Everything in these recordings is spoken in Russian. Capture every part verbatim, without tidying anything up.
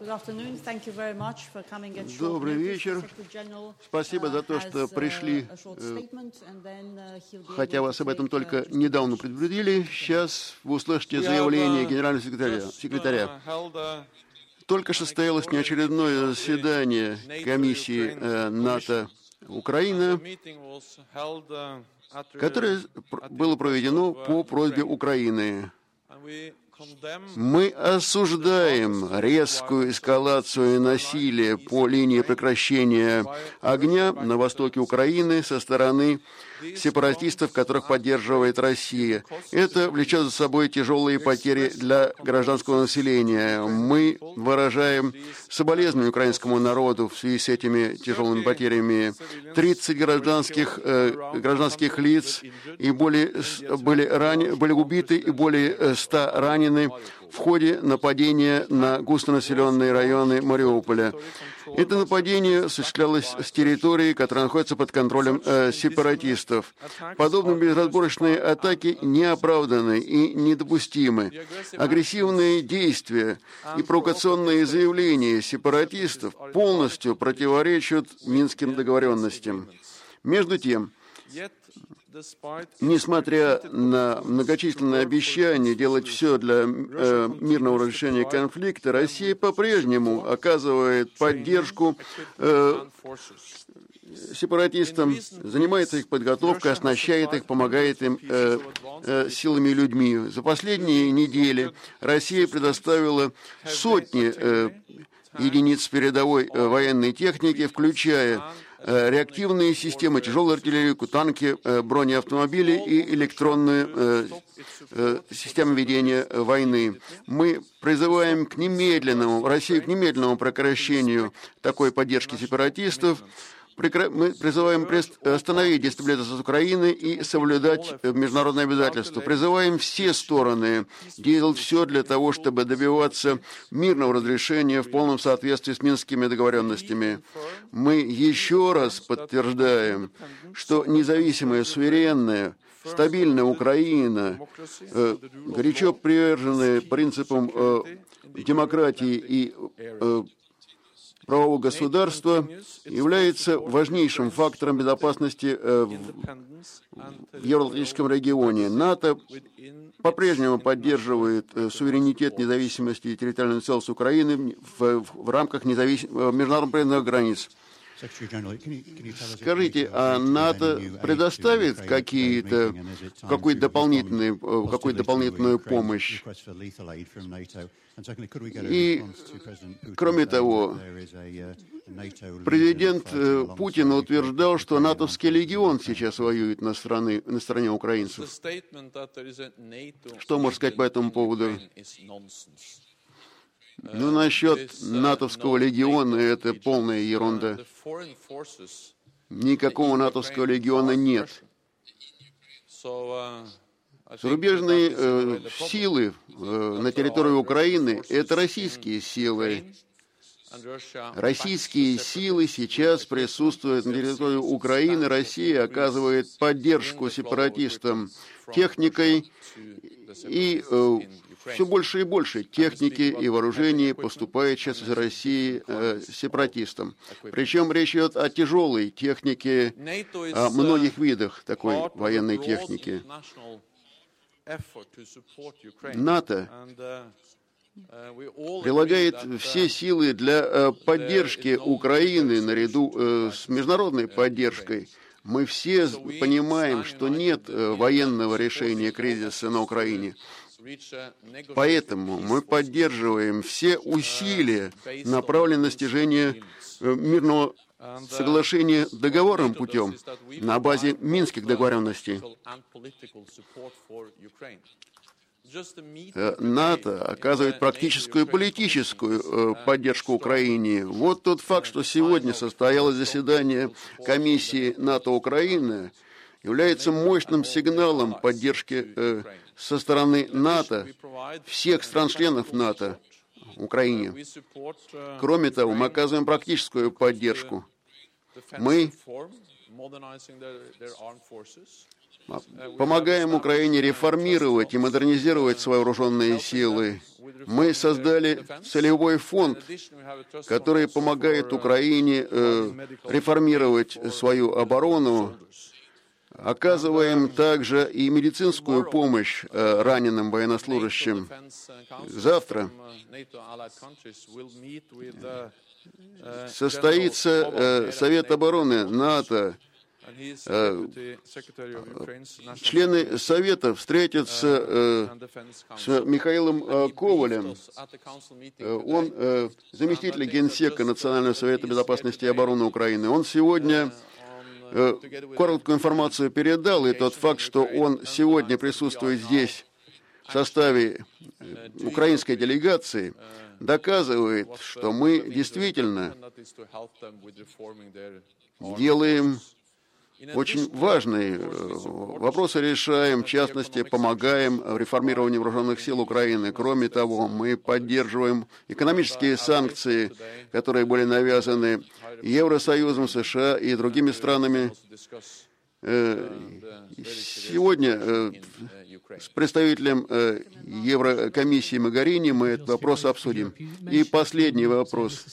Добрый вечер. Спасибо за то, что пришли, хотя вас об этом только недавно предупредили. Сейчас вы услышите заявление генерального секретаря. секретаря. Только что состоялось неочередное заседание комиссии НАТО Украина, которое было проведено по просьбе Украины. Мы осуждаем резкую эскалацию насилия по линии прекращения огня на востоке Украины со стороны сепаратистов, которых поддерживает Россия. Это влечет за собой тяжелые потери для гражданского населения. Мы выражаем соболезнования украинскому народу в связи с этими тяжелыми потерями. тридцать гражданских, э, гражданских лиц и более, были, ран... были убиты и более ста ранены в ходе нападения на густонаселенные районы Мариуполя. Это нападение осуществлялось с территории, которая находится под контролем э, сепаратистов. Подобные безразборочные атаки неоправданы и недопустимы. Агрессивные действия и провокационные заявления сепаратистов полностью противоречат Минским договоренностям. Между тем, несмотря на многочисленные обещания делать все для э, мирного разрешения конфликта, Россия по-прежнему оказывает поддержку э, сепаратистам, занимается их подготовкой, оснащает их, помогает им э, э, силами и людьми. За последние недели Россия предоставила сотни э, единиц передовой э, военной техники, включая реактивные системы, тяжелую артиллерию, танки, бронеавтомобили и электронные э, э, системы ведения войны. Мы призываем к немедленному, Россию к немедленному прекращению такой поддержки сепаратистов. Мы призываем остановить дестабилизацию Украины и соблюдать международные обязательства. Призываем все стороны делать все для того, чтобы добиваться мирного разрешения в полном соответствии с Минскими договоренностями. Мы еще раз подтверждаем, что независимая, суверенная, стабильная Украина, э, горячо приверженная принципам э, демократии и э, правового государства, является важнейшим фактором безопасности э, в, в Евроатлантическом регионе. НАТО по-прежнему поддерживает э, суверенитет, независимость и территориальную целостность Украины в, в, в рамках независ... международных границ. Скажите, а НАТО предоставит какие-то, какую-то дополнительную, какую-то дополнительную помощь? И, кроме того, президент Путин утверждал, что натовский легион сейчас воюет на стороне, на стороне украинцев. Что можно сказать по этому поводу? Ну, насчет натовского легиона это полная ерунда. Никакого натовского легиона нет. Зарубежные э, силы э, на территории Украины — это российские силы. Российские силы сейчас присутствуют на территории Украины. Россия оказывает поддержку сепаратистам техникой, и э, все больше и больше техники и вооружений поступает сейчас из России э, сепаратистам. Причем речь идет о тяжелой технике, о многих видах такой военной техники. НАТО прилагает все силы для поддержки Украины наряду с международной поддержкой. Мы все понимаем, что нет военного решения кризиса на Украине. Поэтому мы поддерживаем все усилия, направленные на достижение мирного соглашения договорным путем на базе Минских договоренностей. НАТО оказывает практическую и политическую поддержку Украине. Вот тот факт, что сегодня состоялось заседание комиссии НАТО-Украины, является мощным сигналом поддержки э, со стороны НАТО, всех стран-членов НАТО Украине. Кроме того, мы оказываем практическую поддержку. Мы помогаем Украине реформировать и модернизировать свои вооруженные силы. Мы создали целевой фонд, который помогает Украине э, реформировать свою оборону. Оказываем также и медицинскую помощь э, раненым военнослужащим. Завтра состоится э, Совет обороны НАТО. Э, члены Совета встретятся э, с Михаилом э, Ковалем. Э, он э, заместитель Генсека Национального совета безопасности и обороны Украины. Он сегодня э, короткую информацию передал, и тот факт, что он сегодня присутствует здесь в составе украинской делегации, доказывает, что мы действительно делаем очень важные вопросы, решаем, в частности, помогаем в реформировании вооруженных сил Украины. Кроме того, мы поддерживаем экономические санкции, которые были навязаны Евросоюзом, США и другими странами. Сегодня с представителем Еврокомиссии Могарини мы этот вопрос обсудим. И последний вопрос.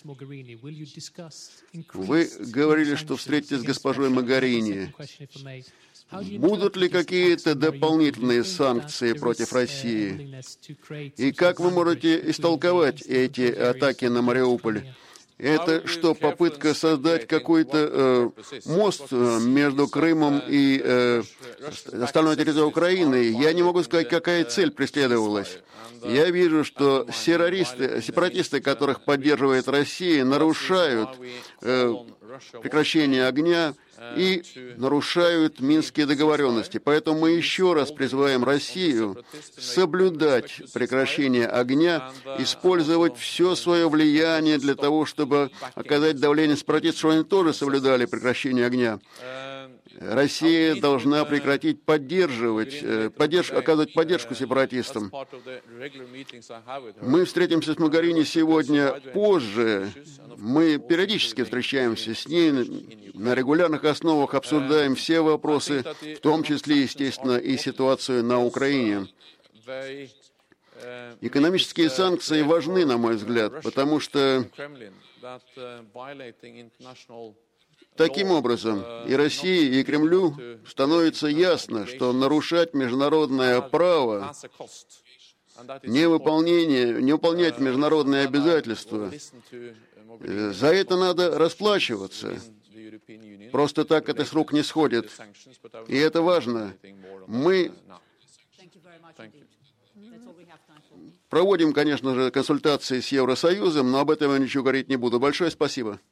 Вы говорили, что встретитесь с госпожой Могарини. Будут ли какие-то дополнительные санкции против России? И как вы можете истолковать эти атаки на Мариуполь? Это что, попытка создать какой-то э, мост между Крымом и э, остальной территорией Украины? Я не могу сказать, какая цель преследовалась. Я вижу, что террористы, сепаратисты, которых поддерживает Россия, нарушают э, прекращение огня и нарушают минские договоренности. Поэтому мы еще раз призываем Россию соблюдать прекращение огня, использовать все свое влияние для того, чтобы оказать давление сепаратистов, чтобы они тоже соблюдали прекращение огня. Россия должна прекратить поддерживать, поддерж, оказывать поддержку сепаратистам. Мы встретимся с Могарини сегодня позже. Мы периодически встречаемся с ней, на регулярных основах обсуждаем все вопросы, в том числе, естественно, и ситуацию на Украине. Экономические санкции важны, на мой взгляд, потому что таким образом и России, и Кремлю становится ясно, что нарушать международное право, невыполнение, не выполнять международные обязательства, за это надо расплачиваться. Просто так это с рук не сходит. И это важно. Мы проводим, конечно же, консультации с Евросоюзом, но об этом я ничего говорить не буду. Большое спасибо.